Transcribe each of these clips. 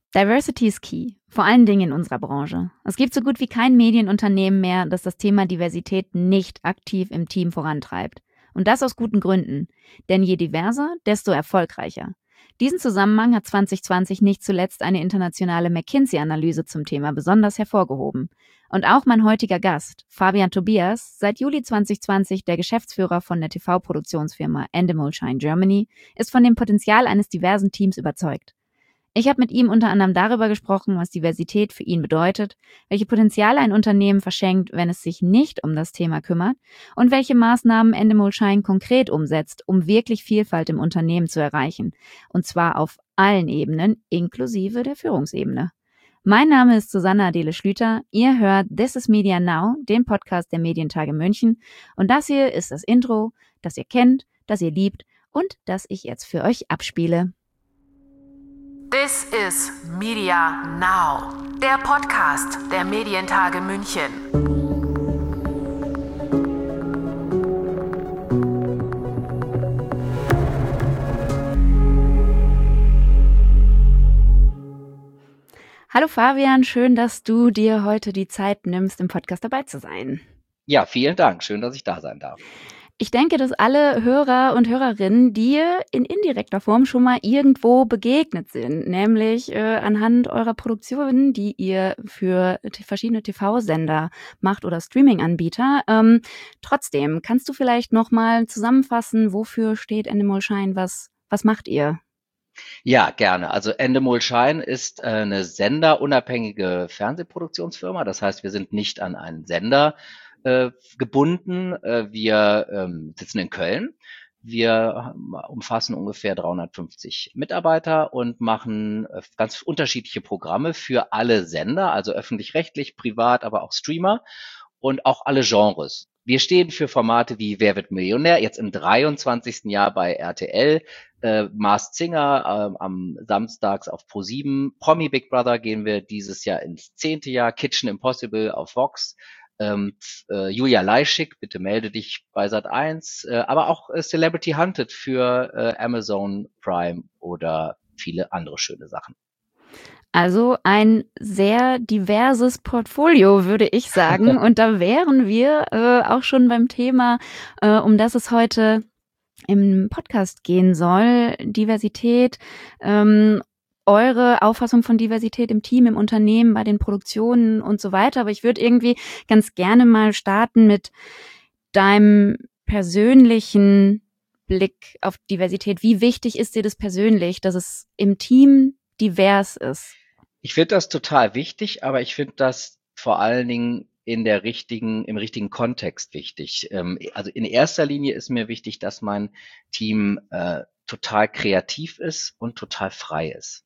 Diversity is key, vor allen Dingen in unserer Branche. Es gibt so gut wie kein Medienunternehmen mehr, das das Thema Diversität nicht aktiv im Team vorantreibt. Und das aus guten Gründen. Denn je diverser, desto erfolgreicher. Diesen Zusammenhang hat 2020 nicht zuletzt eine internationale McKinsey-Analyse zum Thema besonders hervorgehoben. Und auch mein heutiger Gast, Fabian Tobias, seit Juli 2020 der Geschäftsführer von der TV-Produktionsfirma Endemol Shine Germany, ist von dem Potenzial eines diversen Teams überzeugt. Ich habe mit ihm unter anderem darüber gesprochen, was Diversität für ihn bedeutet, welche Potenziale ein Unternehmen verschenkt, wenn es sich nicht um das Thema kümmert und welche Maßnahmen Endemol Shine konkret umsetzt, um wirklich Vielfalt im Unternehmen zu erreichen. Und zwar auf allen Ebenen, inklusive der Führungsebene. Mein Name ist Susanna Adele Schlüter. Ihr hört This is Media Now, den Podcast der Medientage München. Und das hier ist das Intro, das ihr kennt, das ihr liebt und das ich jetzt für euch abspiele. This is Media Now, der Podcast der Medientage München. Hallo Fabian, schön, dass du dir heute die Zeit nimmst, im Podcast dabei zu sein. Ja, vielen Dank. Schön, dass ich da sein darf. Ich denke, dass alle Hörer und Hörerinnen dir in indirekter Form schon mal irgendwo begegnet sind, nämlich anhand eurer Produktionen, die ihr für verschiedene TV-Sender macht oder Streaming-Anbieter. Trotzdem, kannst du vielleicht noch mal zusammenfassen, wofür steht Endemol Shine, was macht ihr? Ja, gerne. Also Endemol Shine ist eine senderunabhängige Fernsehproduktionsfirma. Das heißt, wir sind nicht an einen Sender gebunden. Wir sitzen in Köln. Wir umfassen ungefähr 350 Mitarbeiter und machen ganz unterschiedliche Programme für alle Sender, also öffentlich-rechtlich, privat, aber auch Streamer und auch alle Genres. Wir stehen für Formate wie Wer wird Millionär, jetzt im 23. Jahr bei RTL, Masked Singer am Samstags auf ProSieben, Promi Big Brother gehen wir dieses Jahr ins 10. Jahr, Kitchen Impossible auf Vox, Julia Leischig, bitte melde dich bei Sat.1, aber auch Celebrity Hunted für Amazon Prime oder viele andere schöne Sachen. Also ein sehr diverses Portfolio, würde ich sagen. Und da wären wir auch schon beim Thema, um das es heute im Podcast gehen soll, Diversität, eure Auffassung von Diversität im Team, im Unternehmen, bei den Produktionen und so weiter. Aber ich würde irgendwie ganz gerne mal starten mit deinem persönlichen Blick auf Diversität. Wie wichtig ist dir das persönlich, dass es im Team divers ist? Ich finde das total wichtig, aber ich finde das vor allen Dingen im richtigen Kontext wichtig. Also in erster Linie ist mir wichtig, dass mein Team total kreativ ist und total frei ist.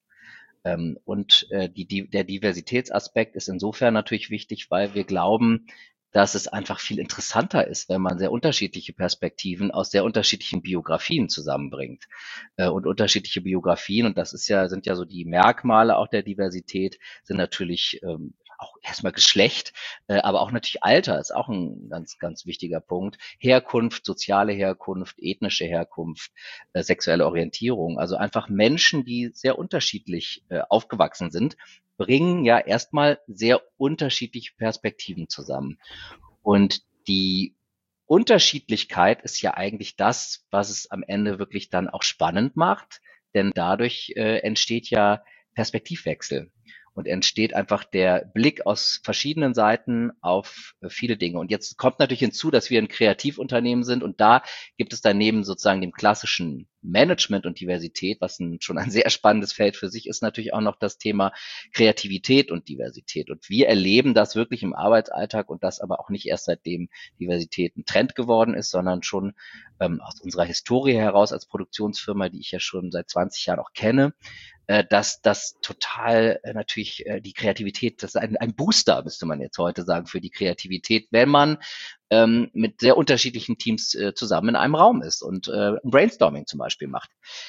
Und der Diversitätsaspekt ist insofern natürlich wichtig, weil wir glauben, dass es einfach viel interessanter ist, wenn man sehr unterschiedliche Perspektiven aus sehr unterschiedlichen Biografien zusammenbringt. Und unterschiedliche Biografien, und das sind ja so die Merkmale auch der Diversität, sind natürlich auch erstmal Geschlecht, aber auch natürlich Alter ist auch ein ganz, ganz wichtiger Punkt. Herkunft, soziale Herkunft, ethnische Herkunft, sexuelle Orientierung. Also einfach Menschen, die sehr unterschiedlich aufgewachsen sind, bringen ja erstmal sehr unterschiedliche Perspektiven zusammen. Und die Unterschiedlichkeit ist ja eigentlich das, was es am Ende wirklich dann auch spannend macht, denn dadurch entsteht ja Perspektivwechsel und entsteht einfach der Blick aus verschiedenen Seiten auf viele Dinge. Und jetzt kommt natürlich hinzu, dass wir ein Kreativunternehmen sind und da gibt es daneben sozusagen dem klassischen Management und Diversität, was schon ein sehr spannendes Feld für sich ist, natürlich auch noch das Thema Kreativität und Diversität. Und wir erleben das wirklich im Arbeitsalltag und das aber auch nicht erst seitdem Diversität ein Trend geworden ist, sondern schon aus unserer Historie heraus als Produktionsfirma, die ich ja schon seit 20 Jahren auch kenne, dass das total natürlich die Kreativität, das ist ein Booster, müsste man jetzt heute sagen, für die Kreativität, wenn man mit sehr unterschiedlichen Teams zusammen in einem Raum ist und ein Brainstorming zum Beispiel macht.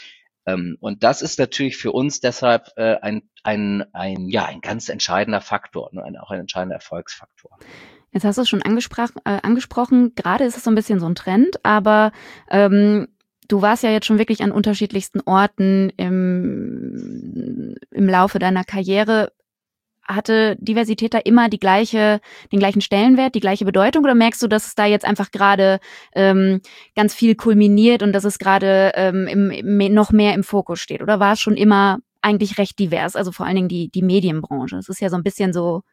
Und das ist natürlich für uns deshalb ein ganz entscheidender Faktor, auch ein entscheidender Erfolgsfaktor. Jetzt hast du es schon angesprochen, gerade ist es so ein bisschen so ein Trend, aber du warst ja jetzt schon wirklich an unterschiedlichsten Orten im im Laufe deiner Karriere, hatte Diversität da immer den gleichen Stellenwert, die gleiche Bedeutung, oder merkst du, dass es da jetzt einfach gerade ganz viel kulminiert und dass es gerade noch mehr im Fokus steht? Oder war es schon immer eigentlich recht divers, also vor allen Dingen die Medienbranche? Es ist ja so ein bisschen so,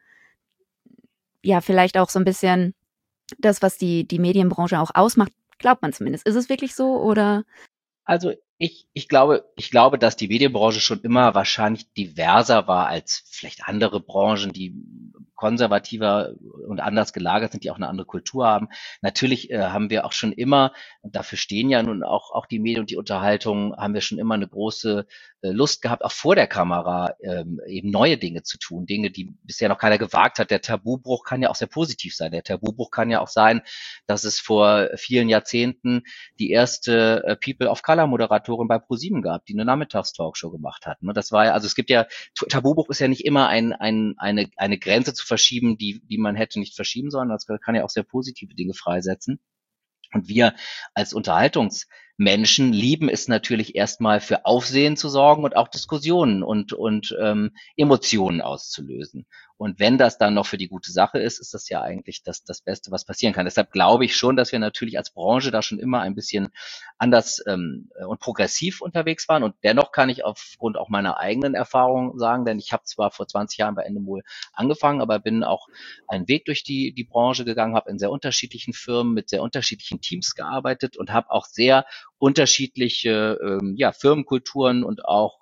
ja, vielleicht auch so ein bisschen das, was die Medienbranche auch ausmacht, glaubt man zumindest. Ist es wirklich so, oder? Also ich glaube, dass die Medienbranche schon immer wahrscheinlich diverser war als vielleicht andere Branchen, die konservativer und anders gelagert sind, die auch eine andere Kultur haben. Natürlich haben wir auch schon immer, und dafür stehen ja nun auch die Medien und die Unterhaltung, haben wir schon immer eine große Lust gehabt, auch vor der Kamera eben neue Dinge zu tun, Dinge, die bisher noch keiner gewagt hat. Der Tabubruch kann ja auch sehr positiv sein. Der Tabubruch kann ja auch sein, dass es vor vielen Jahrzehnten die erste People of Color Moderatorin bei ProSieben gab, die eine Nachmittagstalkshow gemacht hat. Das war ja, also es gibt ja, Tabubruch ist ja nicht immer eine Grenze zu verschieben, die man hätte nicht verschieben sollen. Das kann ja auch sehr positive Dinge freisetzen. Und wir als Unterhaltungsmenschen lieben es natürlich erstmal für Aufsehen zu sorgen und auch Diskussionen und Emotionen auszulösen. Und wenn das dann noch für die gute Sache ist, ist das ja eigentlich das Beste, was passieren kann. Deshalb glaube ich schon, dass wir natürlich als Branche da schon immer ein bisschen anders und progressiv unterwegs waren. Und dennoch kann ich aufgrund auch meiner eigenen Erfahrung sagen, denn ich habe zwar vor 20 Jahren bei Endemol angefangen, aber bin auch einen Weg durch die Branche gegangen, habe in sehr unterschiedlichen Firmen mit sehr unterschiedlichen Teams gearbeitet und habe auch sehr unterschiedliche Firmenkulturen und auch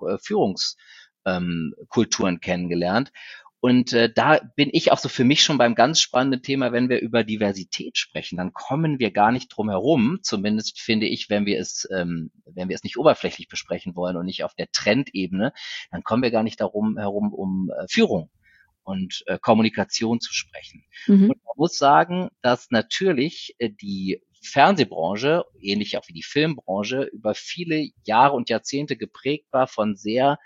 Führungskulturen kennengelernt. Und da bin ich auch so für mich schon beim ganz spannenden Thema, wenn wir über Diversität sprechen, dann kommen wir gar nicht drum herum, zumindest finde ich, wenn wir es nicht oberflächlich besprechen wollen und nicht auf der Trendebene, dann kommen wir gar nicht darum herum, um Führung und Kommunikation zu sprechen. Mhm. Und man muss sagen, dass natürlich die Fernsehbranche, ähnlich auch wie die Filmbranche, über viele Jahre und Jahrzehnte geprägt war von sehr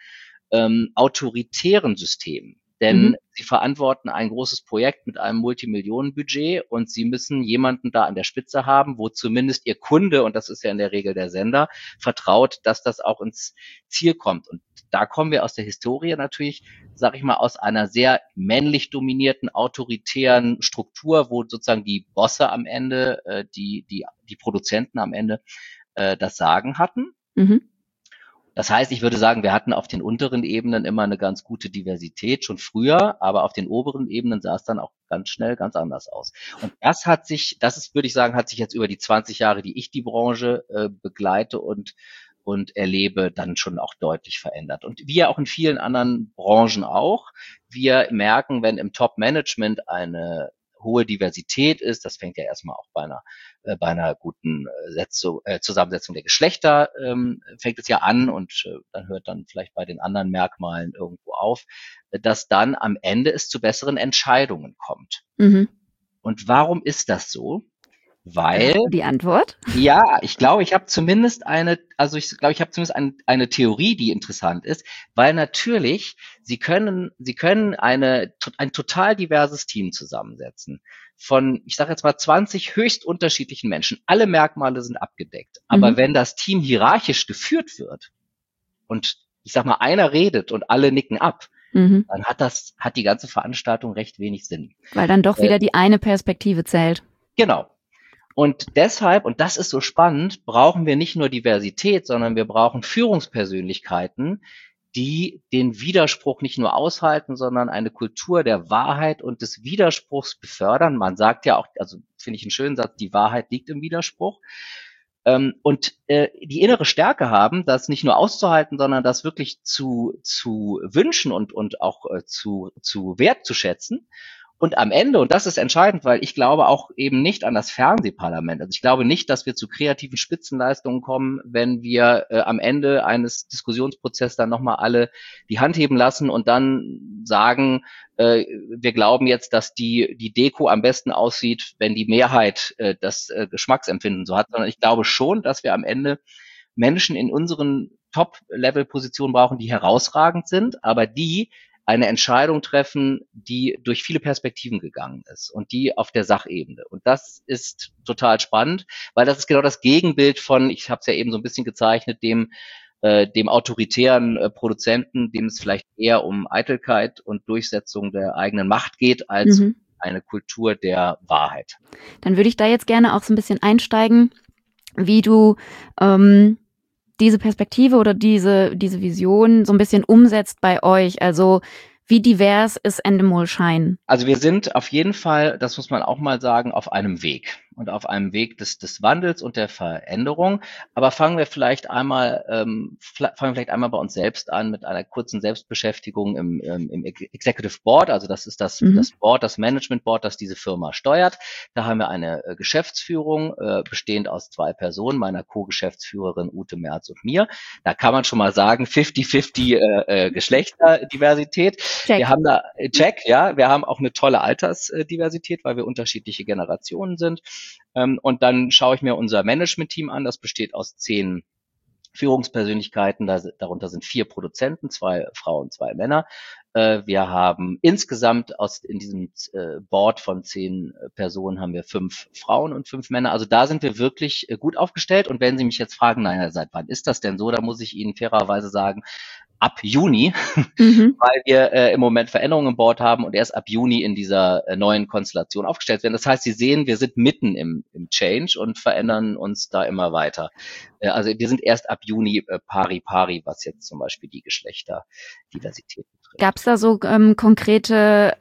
autoritären Systemen. Denn sie verantworten ein großes Projekt mit einem Multimillionenbudget und sie müssen jemanden da an der Spitze haben, wo zumindest ihr Kunde, und das ist ja in der Regel der Sender, vertraut, dass das auch ins Ziel kommt. Und da kommen wir aus der Historie natürlich, sage ich mal, aus einer sehr männlich dominierten, autoritären Struktur, wo sozusagen die Bosse am Ende, die Produzenten am Ende das Sagen hatten. Mhm. Das heißt, ich würde sagen, wir hatten auf den unteren Ebenen immer eine ganz gute Diversität, schon früher, aber auf den oberen Ebenen sah es dann auch ganz schnell ganz anders aus. Und würde ich sagen, hat sich jetzt über die 20 Jahre, die ich die Branche begleite und erlebe, dann schon auch deutlich verändert. Und wie ja auch in vielen anderen Branchen auch, wir merken, wenn im Top-Management eine hohe Diversität ist, das fängt ja erstmal auch bei einer guten Zusammensetzung der Geschlechter fängt es ja an und dann hört dann vielleicht bei den anderen Merkmalen irgendwo auf, dass dann am Ende es zu besseren Entscheidungen kommt. Mhm. Und warum ist das so? Weil die Antwort? Ja, ich glaube, ich habe zumindest eine Theorie, die interessant ist, weil natürlich Sie können ein total diverses Team zusammensetzen von, ich sage jetzt mal 20 höchst unterschiedlichen Menschen. Alle Merkmale sind abgedeckt. Aber wenn das Team hierarchisch geführt wird und ich sag mal einer redet und alle nicken ab, dann hat die ganze Veranstaltung recht wenig Sinn. Weil dann doch wieder die eine Perspektive zählt. Genau. Und deshalb, und das ist so spannend, brauchen wir nicht nur Diversität, sondern wir brauchen Führungspersönlichkeiten, die den Widerspruch nicht nur aushalten, sondern eine Kultur der Wahrheit und des Widerspruchs befördern. Man sagt ja auch, also finde ich einen schönen Satz, die Wahrheit liegt im Widerspruch. Und die innere Stärke haben, das nicht nur auszuhalten, sondern das wirklich zu wünschen und auch zu wertzuschätzen. Und am Ende, und das ist entscheidend, weil ich glaube auch eben nicht an das Fernsehparlament. Also ich glaube nicht, dass wir zu kreativen Spitzenleistungen kommen, wenn wir am Ende eines Diskussionsprozesses dann nochmal alle die Hand heben lassen und dann sagen, wir glauben jetzt, dass die Deko am besten aussieht, wenn die Mehrheit das Geschmacksempfinden so hat. Sondern ich glaube schon, dass wir am Ende Menschen in unseren Top-Level-Positionen brauchen, die herausragend sind, aber die eine Entscheidung treffen, die durch viele Perspektiven gegangen ist und die auf der Sachebene. Und das ist total spannend, weil das ist genau das Gegenbild von, ich habe es ja eben so ein bisschen gezeichnet, dem dem autoritären Produzenten, dem es vielleicht eher um Eitelkeit und Durchsetzung der eigenen Macht geht, als eine Kultur der Wahrheit. Dann würde ich da jetzt gerne auch so ein bisschen einsteigen, wie du diese Perspektive oder diese Vision so ein bisschen umsetzt bei euch. Also wie divers ist Endemol Shine? Also wir sind auf jeden Fall, das muss man auch mal sagen, auf einem Weg und auf einem Weg des Wandels und der Veränderung. Aber fangen wir vielleicht einmal bei uns selbst an mit einer kurzen Selbstbeschäftigung im Executive Board. Also das ist das Board, das Management Board, das diese Firma steuert. Da haben wir eine Geschäftsführung, bestehend aus 2 Personen, meiner Co-Geschäftsführerin Ute Merz und mir. Da kann man schon mal sagen, 50-50 Geschlechterdiversität. Check. Wir haben da wir haben auch eine tolle Altersdiversität, weil wir unterschiedliche Generationen sind. Und dann schaue ich mir unser Management-Team an. Das besteht aus 10 Führungspersönlichkeiten. Darunter sind 4 Produzenten, 2 Frauen, 2 Männer. Wir haben insgesamt in diesem Board von 10 Personen haben wir 5 Frauen und 5 Männer. Also da sind wir wirklich gut aufgestellt. Und wenn Sie mich jetzt fragen, naja, seit wann ist das denn so? Da muss ich Ihnen fairerweise sagen, ab Juni, weil wir im Moment Veränderungen im Board haben und erst ab Juni in dieser neuen Konstellation aufgestellt werden. Das heißt, Sie sehen, wir sind mitten im Change und verändern uns da immer weiter. Also wir sind erst ab Juni pari, was jetzt zum Beispiel die Geschlechterdiversität betrifft. Gab es da so konkrete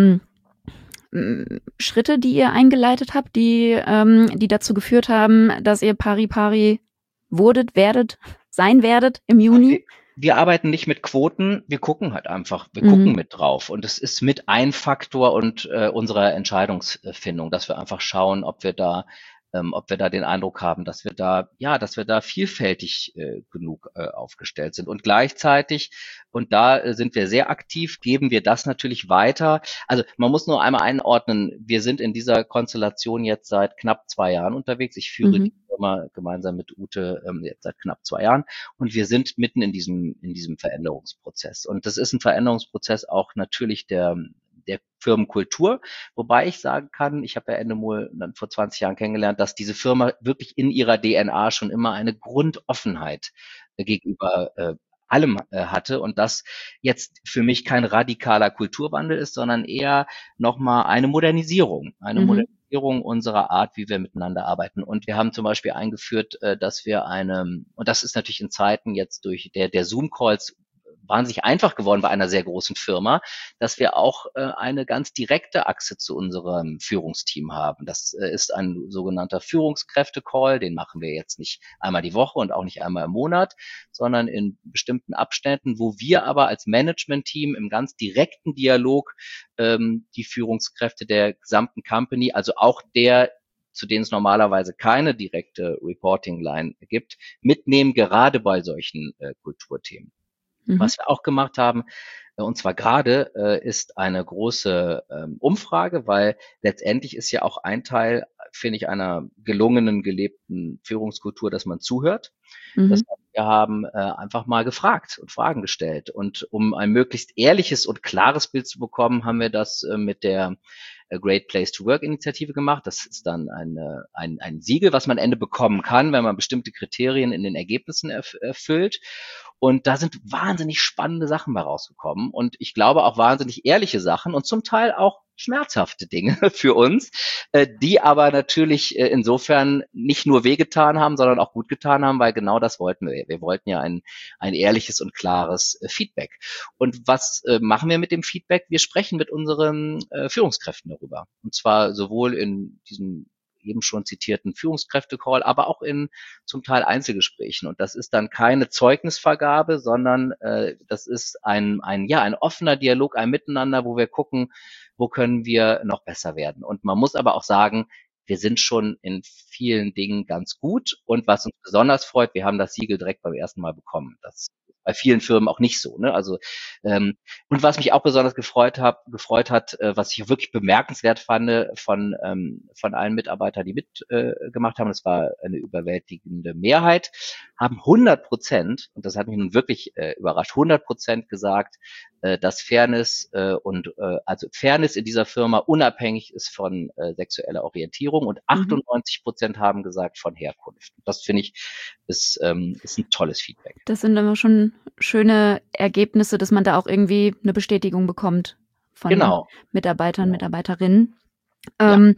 Schritte, die ihr eingeleitet habt, die dazu geführt haben, dass ihr pari sein werdet im Juni? Wir arbeiten nicht mit Quoten, wir gucken halt einfach, wir gucken mit drauf. Und es ist mit ein Faktor und unserer Entscheidungsfindung, dass wir einfach schauen, ob wir da den Eindruck haben, dass wir da vielfältig genug aufgestellt sind. Und gleichzeitig, und da sind wir sehr aktiv, geben wir das natürlich weiter. Also man muss nur einmal einordnen, wir sind in dieser Konstellation jetzt seit knapp 2 Jahren unterwegs. Ich führe die Firma gemeinsam mit Ute jetzt seit knapp 2 Jahren und wir sind mitten in diesem Veränderungsprozess. Und das ist ein Veränderungsprozess auch natürlich der Firmenkultur, wobei ich sagen kann, ich habe ja Endemol dann vor 20 Jahren kennengelernt, dass diese Firma wirklich in ihrer DNA schon immer eine Grundoffenheit gegenüber allem hatte und das jetzt für mich kein radikaler Kulturwandel ist, sondern eher nochmal eine Modernisierung, Modernisierung unserer Art, wie wir miteinander arbeiten. Und wir haben zum Beispiel eingeführt, dass wir und das ist natürlich in Zeiten jetzt durch der Zoom-Calls wahnsinnig einfach geworden bei einer sehr großen Firma, dass wir auch eine ganz direkte Achse zu unserem Führungsteam haben. Das ist ein sogenannter Führungskräfte-Call, den machen wir jetzt nicht einmal die Woche und auch nicht einmal im Monat, sondern in bestimmten Abständen, wo wir aber als Management-Team im ganz direkten Dialog die Führungskräfte der gesamten Company, also auch zu denen es normalerweise keine direkte Reporting-Line gibt, mitnehmen, gerade bei solchen Kulturthemen. Was wir auch gemacht haben, und zwar gerade, ist eine große Umfrage, weil letztendlich ist ja auch ein Teil, finde ich, einer gelungenen, gelebten Führungskultur, dass man zuhört. Das heißt, wir haben einfach mal gefragt und Fragen gestellt. Und um ein möglichst ehrliches und klares Bild zu bekommen, haben wir das mit der Great Place to Work Initiative gemacht. Das ist dann ein Siegel, was man am Ende bekommen kann, wenn man bestimmte Kriterien in den Ergebnissen erfüllt. Und da sind wahnsinnig spannende Sachen bei rausgekommen und ich glaube auch wahnsinnig ehrliche Sachen und zum Teil auch schmerzhafte Dinge für uns, die aber natürlich insofern nicht nur wehgetan haben, sondern auch gut getan haben, weil genau das wollten wir. Wir wollten ja ein ehrliches und klares Feedback. Und was machen wir mit dem Feedback? Wir sprechen mit unseren Führungskräften darüber. Und zwar sowohl in diesem eben schon zitierten Führungskräfte-Call, aber auch in zum Teil Einzelgesprächen. Und das ist dann keine Zeugnisvergabe, sondern das ist ein offener Dialog, ein Miteinander, wo wir gucken, wo können wir noch besser werden. Und man muss aber auch sagen, wir sind schon in vielen Dingen ganz gut. Und was uns besonders freut, wir haben das Siegel direkt beim ersten Mal bekommen. Das ist bei vielen Firmen auch nicht so. Ne? Also und was mich auch besonders gefreut hat, was ich wirklich bemerkenswert fand von allen Mitarbeitern, die mitgemacht haben, das war eine überwältigende Mehrheit, haben 100%, und das hat mich nun wirklich überrascht, 100% gesagt, dass Fairness also Fairness in dieser Firma unabhängig ist von sexueller Orientierung und 98% haben gesagt von Herkunft. Das finde ich ist ein tolles Feedback. Das sind immer schon schöne Ergebnisse, dass man da auch irgendwie eine Bestätigung bekommt von Mitarbeitern, Mitarbeiterinnen. Ja.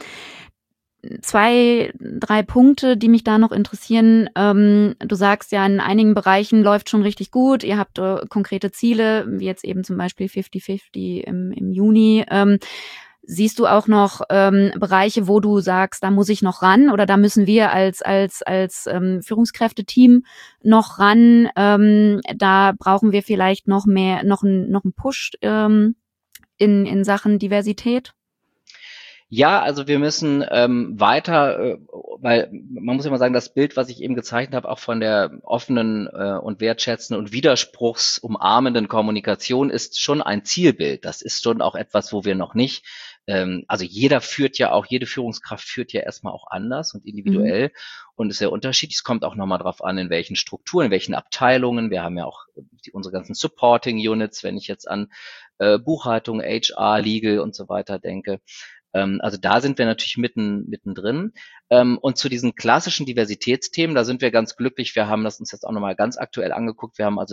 2, 3 Punkte, die mich da noch interessieren. Du sagst ja, in einigen Bereichen läuft schon richtig gut. Ihr habt konkrete Ziele, wie jetzt eben zum Beispiel 50-50 im Juni. Siehst du auch noch Bereiche, wo du sagst, da muss ich noch ran oder da müssen wir als Führungskräfteteam noch ran? Da brauchen wir vielleicht noch einen Push in Sachen Diversität? Ja, also wir müssen weiter, weil man muss immer sagen, das Bild, was ich eben gezeichnet habe, auch von der offenen und wertschätzenden und widerspruchsumarmenden Kommunikation, ist schon ein Zielbild. Das ist schon auch etwas, wo wir noch nicht, also jede Führungskraft führt ja erstmal auch anders und individuell und ist sehr unterschiedlich. Es kommt auch nochmal drauf an, in welchen Strukturen, in welchen Abteilungen. Wir haben ja auch unsere ganzen Supporting Units, wenn ich jetzt an Buchhaltung, HR, Legal und so weiter denke. Also da sind wir natürlich mittendrin. Und zu diesen klassischen Diversitätsthemen, da sind wir ganz glücklich. Wir haben das uns jetzt auch nochmal ganz aktuell angeguckt. Wir haben also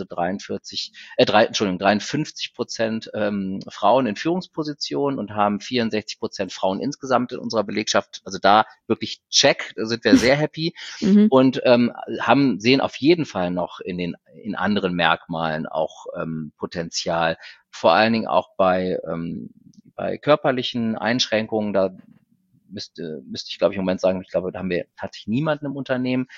53% Frauen in Führungspositionen und haben 64% Frauen insgesamt in unserer Belegschaft. Also da wirklich check, da sind wir sehr happy und sehen auf jeden Fall noch in anderen Merkmalen auch Potenzial. Vor allen Dingen auch bei körperlichen Einschränkungen, da müsste ich, glaube ich, im Moment sagen, ich glaube, da haben wir tatsächlich niemanden im Unternehmen.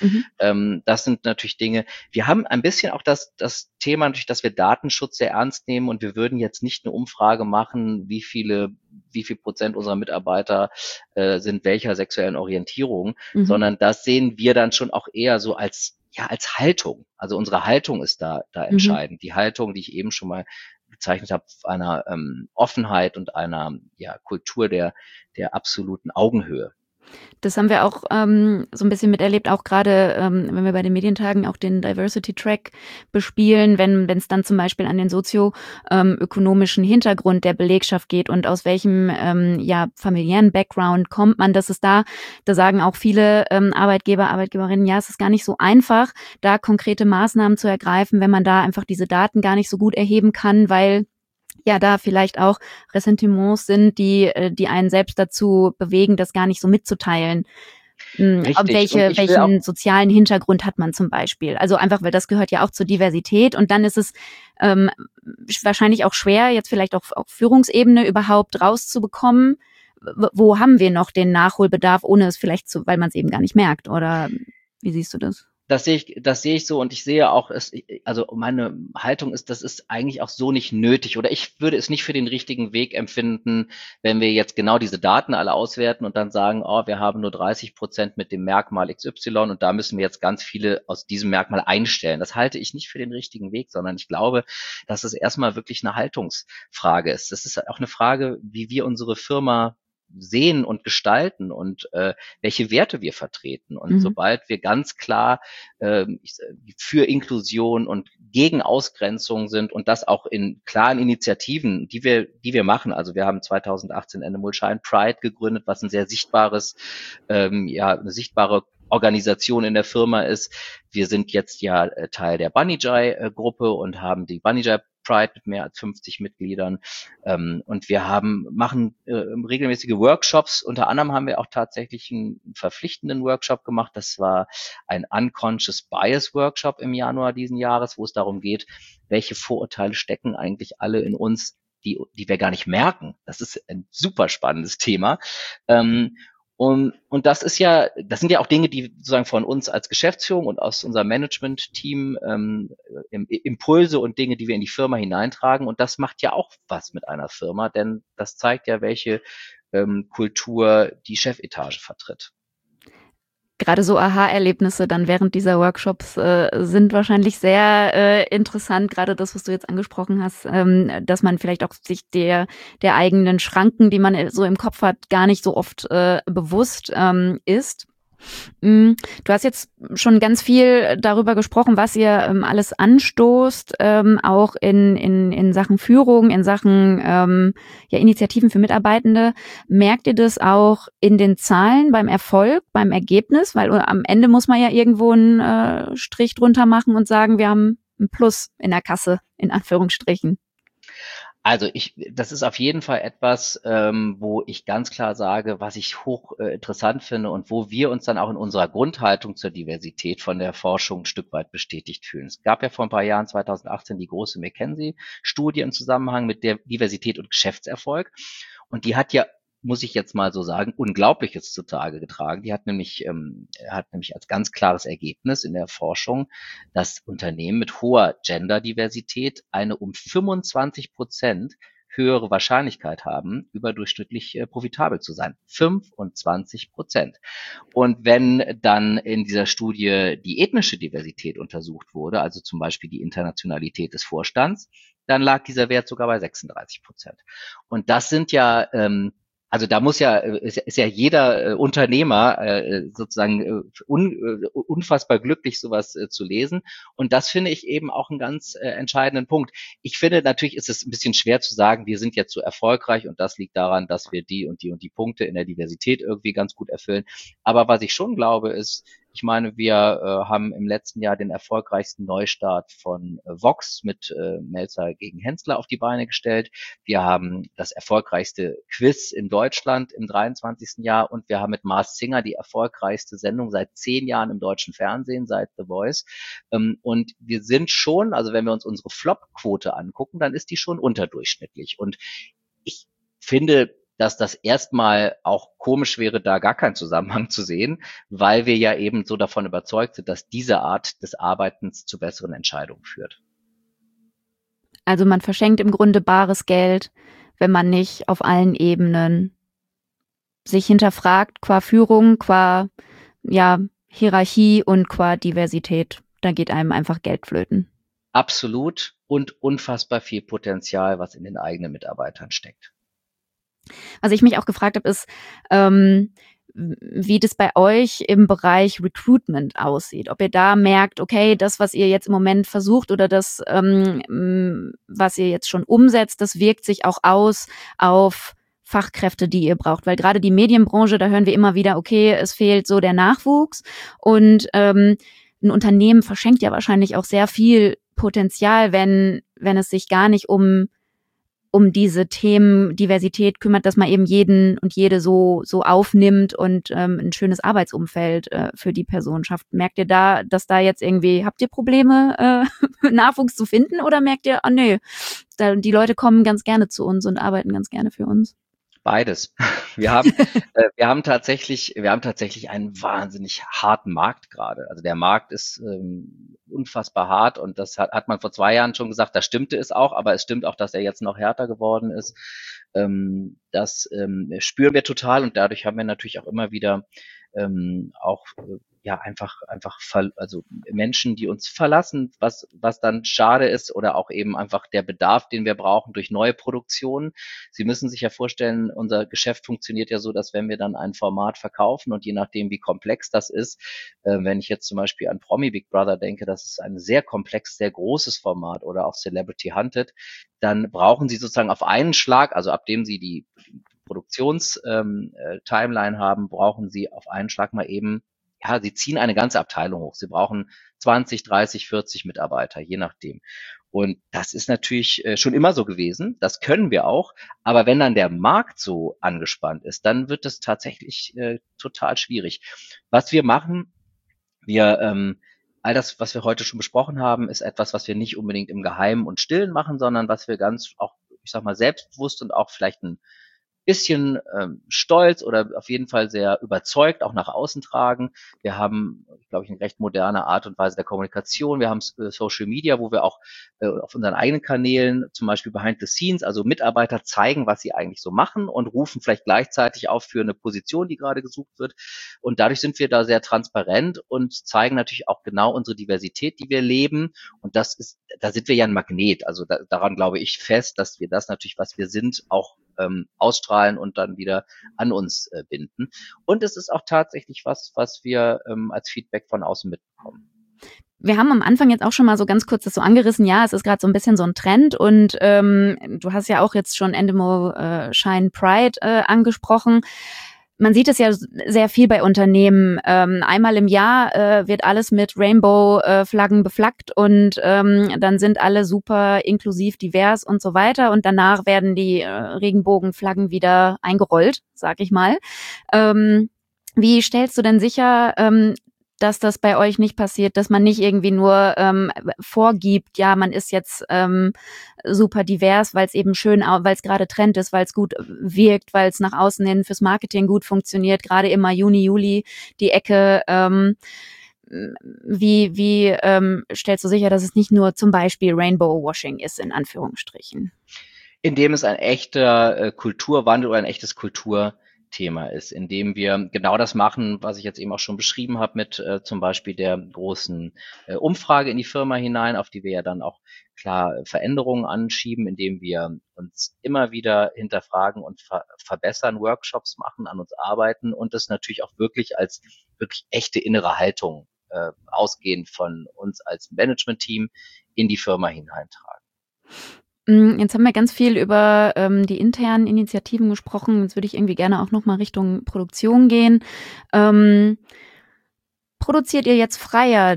Das sind natürlich Dinge. Wir haben ein bisschen auch das Thema natürlich, dass wir Datenschutz sehr ernst nehmen und wir würden jetzt nicht eine Umfrage machen, wie viel Prozent unserer Mitarbeiter sind welcher sexuellen Orientierung, sondern das sehen wir dann schon auch eher so als Haltung. Also unsere Haltung ist da entscheidend. Die Haltung, die ich eben schon mal gezeichnet habe, einer Offenheit und einer Kultur der absoluten Augenhöhe. Das haben wir auch so ein bisschen miterlebt, auch gerade, wenn wir bei den Medientagen auch den Diversity-Track bespielen, wenn es dann zum Beispiel an den sozioökonomischen Hintergrund der Belegschaft geht und aus welchem familiären Background kommt man, dass es da sagen auch viele Arbeitgeber, Arbeitgeberinnen, ja, es ist gar nicht so einfach, da konkrete Maßnahmen zu ergreifen, wenn man da einfach diese Daten gar nicht so gut erheben kann, weil ja da vielleicht auch Ressentiments sind, die einen selbst dazu bewegen, das gar nicht so mitzuteilen. Richtig. Welchen sozialen Hintergrund hat man zum Beispiel? Also einfach, weil das gehört ja auch zur Diversität und dann ist es wahrscheinlich auch schwer, jetzt vielleicht auch auf Führungsebene überhaupt rauszubekommen, wo haben wir noch den Nachholbedarf, ohne es vielleicht weil man es eben gar nicht merkt, oder wie siehst du das? Das sehe ich so und ich sehe auch, also meine Haltung ist, das ist eigentlich auch so nicht nötig oder ich würde es nicht für den richtigen Weg empfinden, wenn wir jetzt genau diese Daten alle auswerten und dann sagen, wir haben nur 30% mit dem Merkmal XY und da müssen wir jetzt ganz viele aus diesem Merkmal einstellen. Das halte ich nicht für den richtigen Weg, sondern ich glaube, dass es erstmal wirklich eine Haltungsfrage ist. Das ist auch eine Frage, wie wir unsere Firma sehen und gestalten und welche Werte wir vertreten. Und sobald wir ganz klar für Inklusion und gegen Ausgrenzung sind und das auch in klaren Initiativen, die wir machen. Also wir haben 2018 Animal Shine Pride gegründet, was ein sehr sichtbares, eine sichtbare Organisation in der Firma ist. Wir sind jetzt Teil der Banijay-Gruppe und haben die Banijay Pride mit mehr als 50 Mitgliedern. Und wir machen regelmäßige Workshops. Unter anderem haben wir auch tatsächlich einen verpflichtenden Workshop gemacht. Das war ein Unconscious Bias Workshop im Januar diesen Jahres, wo es darum geht, welche Vorurteile stecken eigentlich alle in uns, die wir gar nicht merken. Das ist ein super spannendes Thema. Und das sind ja auch Dinge, die sozusagen von uns als Geschäftsführung und aus unserem Management-Team Impulse und Dinge, die wir in die Firma hineintragen. Und das macht ja auch was mit einer Firma, denn das zeigt ja, welche Kultur die Chefetage vertritt. Gerade so Aha-Erlebnisse dann während dieser Workshops sind wahrscheinlich sehr interessant, gerade das, was du jetzt angesprochen hast, dass man vielleicht auch sich der eigenen Schranken, die man so im Kopf hat, gar nicht so oft bewusst ist. Du hast jetzt schon ganz viel darüber gesprochen, was ihr alles anstoßt, auch in Sachen Führung, in Sachen Initiativen für Mitarbeitende. Merkt ihr das auch in den Zahlen beim Erfolg, beim Ergebnis? Weil am Ende muss man ja irgendwo einen Strich drunter machen und sagen, wir haben ein Plus in der Kasse, in Anführungsstrichen. Also das ist auf jeden Fall etwas, wo ich ganz klar sage, was ich hoch interessant finde und wo wir uns dann auch in unserer Grundhaltung zur Diversität von der Forschung ein Stück weit bestätigt fühlen. Es gab ja vor ein paar Jahren, 2018, die große McKinsey-Studie im Zusammenhang mit der Diversität und Geschäftserfolg. Und die hat ja, muss ich jetzt mal so sagen, Unglaubliches zutage getragen. Die hat nämlich als ganz klares Ergebnis in der Forschung, dass Unternehmen mit hoher Genderdiversität eine um 25% höhere Wahrscheinlichkeit haben, überdurchschnittlich profitabel zu sein. 25%. Und wenn dann in dieser Studie die ethnische Diversität untersucht wurde, also zum Beispiel die Internationalität des Vorstands, dann lag dieser Wert sogar bei 36%. Und das sind ja also da muss ja, ist ja jeder Unternehmer sozusagen unfassbar glücklich, sowas zu lesen. Und das finde ich eben auch einen ganz entscheidenden Punkt. Ich finde, natürlich ist es ein bisschen schwer zu sagen, wir sind jetzt so erfolgreich und das liegt daran, dass wir die und die Punkte in der Diversität irgendwie ganz gut erfüllen. Aber was ich schon glaube, ist, ich meine, wir haben im letzten Jahr den erfolgreichsten Neustart von Vox mit Melzer gegen Hensler auf die Beine gestellt. Wir haben das erfolgreichste Quiz in Deutschland im 23. Jahr und wir haben mit Masked Singer die erfolgreichste Sendung seit 10 Jahren im deutschen Fernsehen, seit The Voice. Und wir sind schon, also wenn wir uns unsere Flop-Quote angucken, dann ist die schon unterdurchschnittlich. Und ich finde, dass das erstmal auch komisch wäre, da gar keinen Zusammenhang zu sehen, weil wir ja eben so davon überzeugt sind, dass diese Art des Arbeitens zu besseren Entscheidungen führt. Also man verschenkt im Grunde bares Geld, wenn man nicht auf allen Ebenen sich hinterfragt, qua Führung, qua Hierarchie und qua Diversität. Da geht einem einfach Geld flöten. Absolut, und unfassbar viel Potenzial, was in den eigenen Mitarbeitern steckt. Was ich mich auch gefragt habe, ist, wie das bei euch im Bereich Recruitment aussieht. Ob ihr da merkt, okay, das, was ihr jetzt im Moment versucht oder das, was ihr jetzt schon umsetzt, das wirkt sich auch aus auf Fachkräfte, die ihr braucht. Weil gerade die Medienbranche, da hören wir immer wieder, okay, es fehlt so der Nachwuchs. Und ein Unternehmen verschenkt ja wahrscheinlich auch sehr viel Potenzial, wenn es sich gar nicht um diese Themen Diversität kümmert, dass man eben jeden und jede so aufnimmt und ein schönes Arbeitsumfeld für die Person schafft. Merkt ihr da, dass da jetzt irgendwie, habt ihr Probleme, Nachwuchs zu finden, oder merkt ihr, nee, die Leute kommen ganz gerne zu uns und arbeiten ganz gerne für uns? Beides. Wir haben tatsächlich einen wahnsinnig harten Markt gerade. Also der Markt ist unfassbar hart, und das hat man vor 2 Jahren schon gesagt, da stimmte es auch, aber es stimmt auch, dass er jetzt noch härter geworden ist. Das spüren wir total, und dadurch haben wir natürlich auch immer wieder also Menschen, die uns verlassen, was dann schade ist, oder auch eben einfach der Bedarf, den wir brauchen durch neue Produktionen. Sie müssen sich ja vorstellen, unser Geschäft funktioniert ja so, dass wenn wir dann ein Format verkaufen, und je nachdem, wie komplex das ist, wenn ich jetzt zum Beispiel an Promi Big Brother denke, das ist ein sehr komplexes, sehr großes Format, oder auch Celebrity Hunted, dann brauchen Sie sozusagen auf einen Schlag, also ab dem Sie die Produktions-Timeline haben, brauchen Sie auf einen Schlag mal eben, Sie ziehen eine ganze Abteilung hoch. Sie brauchen 20, 30, 40 Mitarbeiter, je nachdem. Und das ist natürlich schon immer so gewesen. Das können wir auch. Aber wenn dann der Markt so angespannt ist, dann wird es tatsächlich total schwierig. Was wir machen, all das, was wir heute schon besprochen haben, ist etwas, was wir nicht unbedingt im Geheimen und Stillen machen, sondern was wir ganz auch, ich sag mal, selbstbewusst und auch vielleicht ein bisschen stolz oder auf jeden Fall sehr überzeugt auch nach außen tragen. Wir haben, glaube ich, eine recht moderne Art und Weise der Kommunikation. Wir haben Social Media, wo wir auch auf unseren eigenen Kanälen, zum Beispiel Behind the Scenes, also Mitarbeiter zeigen, was sie eigentlich so machen, und rufen vielleicht gleichzeitig auf für eine Position, die gerade gesucht wird. Und dadurch sind wir da sehr transparent und zeigen natürlich auch genau unsere Diversität, die wir leben. Und da sind wir ja ein Magnet. Also daran glaube ich fest, dass wir das natürlich, was wir sind, auch ausstrahlen und dann wieder an uns binden. Und es ist auch tatsächlich was wir als Feedback von außen mitbekommen. Wir haben am Anfang jetzt auch schon mal so ganz kurz das so angerissen, ja, es ist gerade so ein bisschen so ein Trend und du hast ja auch jetzt schon Endemol Shine Pride angesprochen. Man sieht es ja sehr viel bei Unternehmen. Einmal im Jahr wird alles mit Rainbow-Flaggen beflaggt und dann sind alle super inklusiv, divers und so weiter. Und danach werden die Regenbogenflaggen wieder eingerollt, sag ich mal. Wie stellst du denn sicher, dass das bei euch nicht passiert, dass man nicht irgendwie nur vorgibt, ja, man ist jetzt super divers, weil es eben schön, weil es gerade Trend ist, weil es gut wirkt, weil es nach außen hin fürs Marketing gut funktioniert, gerade immer Juni, Juli die Ecke. Wie stellst du sicher, dass es nicht nur zum Beispiel Rainbow-Washing ist, in Anführungsstrichen? Indem es ein echter Kulturwandel oder ein echtes Kulturthema ist, indem wir genau das machen, was ich jetzt eben auch schon beschrieben habe, mit zum Beispiel der großen Umfrage in die Firma hinein, auf die wir ja dann auch klar Veränderungen anschieben, indem wir uns immer wieder hinterfragen und verbessern, Workshops machen, an uns arbeiten und das natürlich auch wirklich als wirklich echte innere Haltung ausgehend von uns als Management-Team in die Firma hineintragen. Jetzt haben wir ganz viel über die internen Initiativen gesprochen. Jetzt würde ich irgendwie gerne auch nochmal Richtung Produktion gehen. Produziert ihr jetzt freier?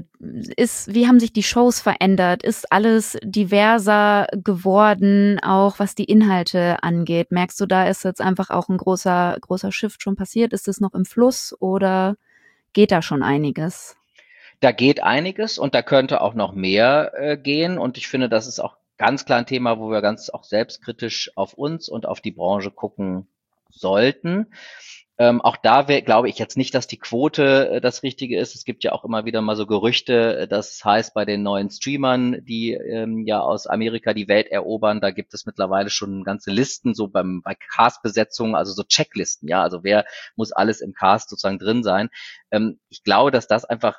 Wie haben sich die Shows verändert? Ist alles diverser geworden, auch was die Inhalte angeht? Merkst du, da ist jetzt einfach auch ein großer Shift schon passiert? Ist es noch im Fluss oder geht da schon einiges? Da geht einiges und da könnte auch noch mehr gehen. Und ich finde, das ist auch ganz klar ein Thema, wo wir ganz auch selbstkritisch auf uns und auf die Branche gucken sollten. Auch da glaube ich jetzt nicht, dass die Quote das Richtige ist. Es gibt ja auch immer wieder mal so Gerüchte, das heißt bei den neuen Streamern, die ja aus Amerika die Welt erobern, da gibt es mittlerweile schon ganze Listen, so bei Cast-Besetzungen, also so Checklisten, ja, also wer muss alles im Cast sozusagen drin sein. Ich glaube, dass das einfach,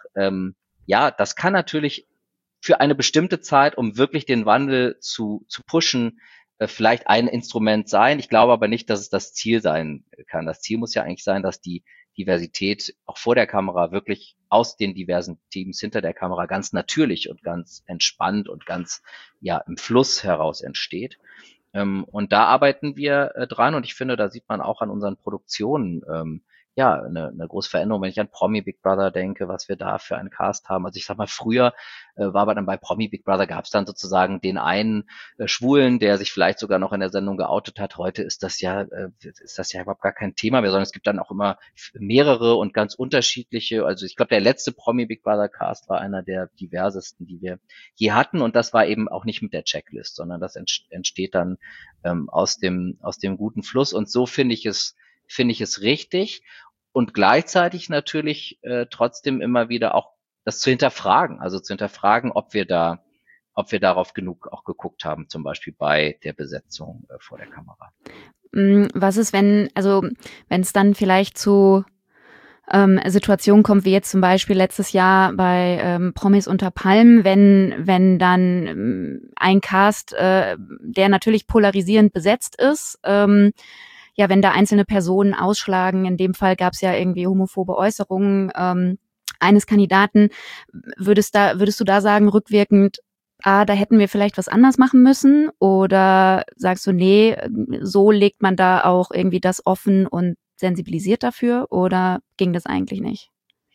ja, das kann natürlich für eine bestimmte Zeit, um wirklich den Wandel zu pushen, vielleicht ein Instrument sein. Ich glaube aber nicht, dass es das Ziel sein kann. Das Ziel muss ja eigentlich sein, dass die Diversität auch vor der Kamera wirklich aus den diversen Teams hinter der Kamera ganz natürlich und ganz entspannt und ganz ja im Fluss heraus entsteht. Und da arbeiten wir dran und ich finde, da sieht man auch an unseren Produktionen ja eine große Veränderung, wenn ich an Promi Big Brother denke, was wir da für einen Cast haben. Also ich sag mal, früher war aber dann bei Promi Big Brother gab es dann sozusagen den einen Schwulen, der sich vielleicht sogar noch in der Sendung geoutet hat. Heute ist das ja überhaupt gar kein Thema mehr, sondern es gibt dann auch immer mehrere und ganz unterschiedliche. Also ich glaube, der letzte Promi Big Brother Cast war einer der diversesten, die wir je hatten und das war eben auch nicht mit der Checklist, sondern das entsteht dann aus dem guten Fluss und so finde ich es richtig und gleichzeitig natürlich trotzdem immer wieder auch das zu hinterfragen, also zu hinterfragen, ob wir darauf genug auch geguckt haben, zum Beispiel bei der Besetzung vor der Kamera. Was ist, wenn es dann vielleicht zu Situationen kommt, wie jetzt zum Beispiel letztes Jahr bei Promis unter Palmen, wenn dann ein Cast, der natürlich polarisierend besetzt ist, ja, wenn da einzelne Personen ausschlagen, in dem Fall gab es ja irgendwie homophobe Äußerungen eines Kandidaten, würdest du da sagen, rückwirkend, da hätten wir vielleicht was anders machen müssen? Oder sagst du, nee, so legt man da auch irgendwie das offen und sensibilisiert dafür? Oder ging das eigentlich nicht?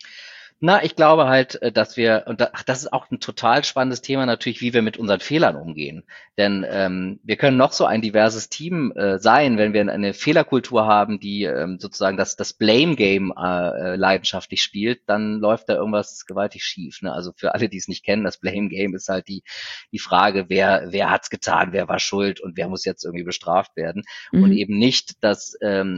Na, ich glaube halt, dass das ist auch ein total spannendes Thema natürlich, wie wir mit unseren Fehlern umgehen. Denn wir können noch so ein diverses Team sein, wenn wir eine Fehlerkultur haben, die sozusagen das Blame Game leidenschaftlich spielt, dann läuft da irgendwas gewaltig schief. Ne? Also für alle, die es nicht kennen, das Blame Game ist halt die Frage, wer hat's getan, wer war schuld und wer muss jetzt irgendwie bestraft werden und eben nicht das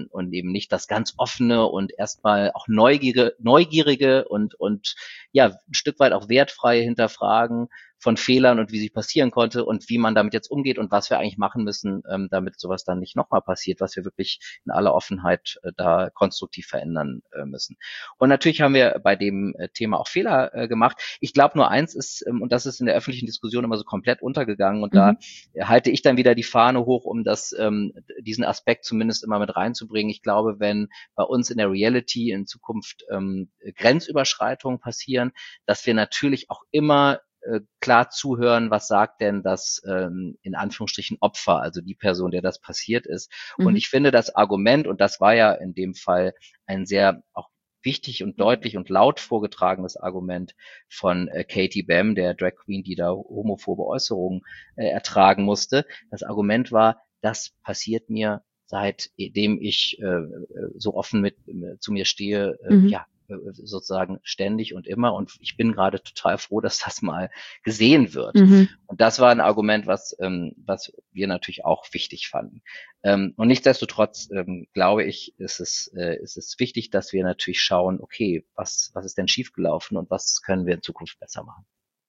ganz offene und erstmal auch neugierige und ja, ein Stück weit auch wertfreie Hinterfragen von Fehlern und wie sie passieren konnte und wie man damit jetzt umgeht und was wir eigentlich machen müssen, damit sowas dann nicht nochmal passiert, was wir wirklich in aller Offenheit da konstruktiv verändern müssen. Und natürlich haben wir bei dem Thema auch Fehler gemacht. Ich glaube, nur eins ist, und das ist in der öffentlichen Diskussion immer so komplett untergegangen, und da halte ich dann wieder die Fahne hoch, um diesen Aspekt zumindest immer mit reinzubringen. Ich glaube, wenn bei uns in der Reality in Zukunft Grenzüberschreitungen passieren, dass wir natürlich auch immer klar zuhören, was sagt denn das in Anführungsstrichen Opfer, also die Person, der das passiert ist. Und ich finde das Argument, und das war ja in dem Fall ein sehr auch wichtig und deutlich und laut vorgetragenes Argument von Katie Bam, der Drag Queen, die da homophobe Äußerungen ertragen musste. Das Argument war, das passiert mir, seitdem ich so offen zu mir stehe, sozusagen ständig und immer, und ich bin gerade total froh, dass das mal gesehen wird. Und das war ein Argument, was wir natürlich auch wichtig fanden. Und nichtsdestotrotz glaube ich, ist es wichtig, dass wir natürlich schauen, okay, was ist denn schiefgelaufen und was können wir in Zukunft besser machen.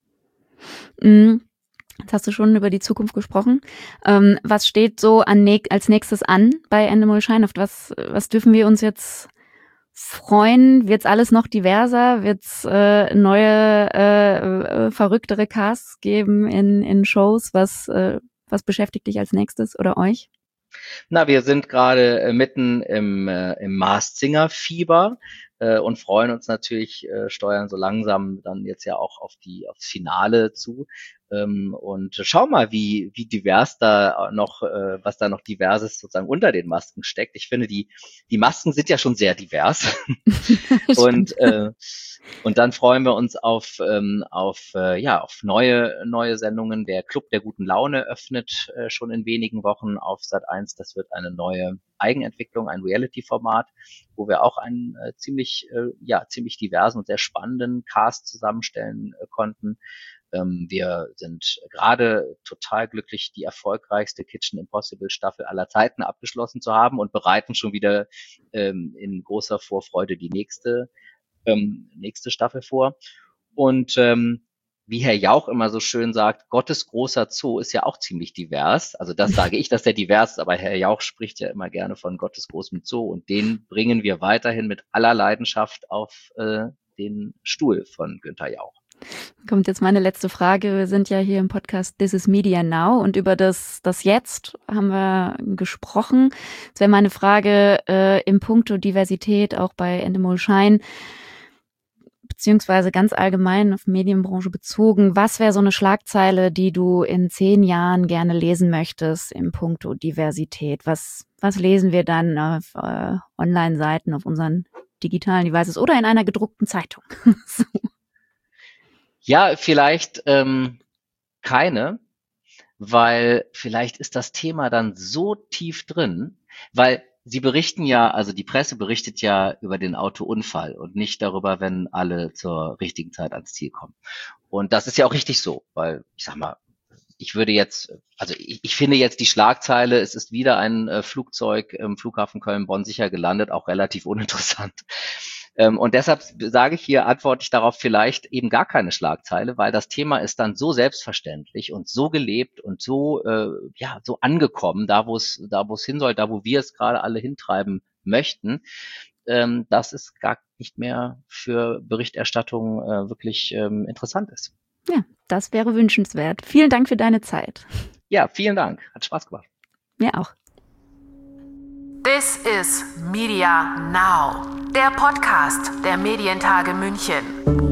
Jetzt hast du schon über die Zukunft gesprochen. Was steht so als nächstes an bei Endemol Shine? Auf was dürfen wir uns jetzt freuen? Wird's alles noch diverser? Wird's neue, verrücktere Casts geben in Shows? Was beschäftigt dich als nächstes oder euch? Na, wir sind gerade mitten im Masked Singer Fieber und freuen uns natürlich, steuern so langsam dann jetzt ja auch aufs Finale zu. Und schau mal, wie divers da noch, was da noch Diverses sozusagen unter den Masken steckt. Ich finde, die Masken sind ja schon sehr divers. Und dann freuen wir uns auf neue Sendungen. Der Club der guten Laune öffnet schon in wenigen Wochen auf Sat.1. Das wird eine neue Eigenentwicklung, ein Reality-Format, wo wir auch einen ziemlich diversen und sehr spannenden Cast zusammenstellen konnten. Wir sind gerade total glücklich, die erfolgreichste Kitchen Impossible Staffel aller Zeiten abgeschlossen zu haben und bereiten schon wieder in großer Vorfreude die nächste Staffel vor. Und wie Herr Jauch immer so schön sagt, Gottes großer Zoo ist ja auch ziemlich divers. Also das sage ich, dass der divers ist, aber Herr Jauch spricht ja immer gerne von Gottes großem Zoo, und den bringen wir weiterhin mit aller Leidenschaft auf den Stuhl von Günther Jauch. Kommt jetzt meine letzte Frage. Wir sind ja hier im Podcast This is Media Now und über das Jetzt haben wir gesprochen. Jetzt wäre meine Frage im Puncto Diversität auch bei Endemol Shine, beziehungsweise ganz allgemein auf Medienbranche bezogen. Was wäre so eine Schlagzeile, die du in 10 Jahren gerne lesen möchtest im Puncto Diversität? Was lesen wir dann auf Online-Seiten, auf unseren digitalen Devices oder in einer gedruckten Zeitung? So. Ja, vielleicht keine, weil vielleicht ist das Thema dann so tief drin, weil sie berichten ja, also die Presse berichtet ja über den Autounfall und nicht darüber, wenn alle zur richtigen Zeit ans Ziel kommen. Und das ist ja auch richtig so, weil ich sag mal, ich finde jetzt die Schlagzeile, es ist wieder ein Flugzeug im Flughafen Köln-Bonn sicher gelandet, auch relativ uninteressant. Und deshalb sage ich hier, antworte ich darauf vielleicht eben gar keine Schlagzeile, weil das Thema ist dann so selbstverständlich und so gelebt und so angekommen, da wo es hin soll, da wo wir es gerade alle hintreiben möchten, dass es gar nicht mehr für Berichterstattung wirklich interessant ist. Ja, das wäre wünschenswert. Vielen Dank für deine Zeit. Ja, vielen Dank. Hat Spaß gemacht. Mir auch. This is Media Now, der Podcast der Medientage München.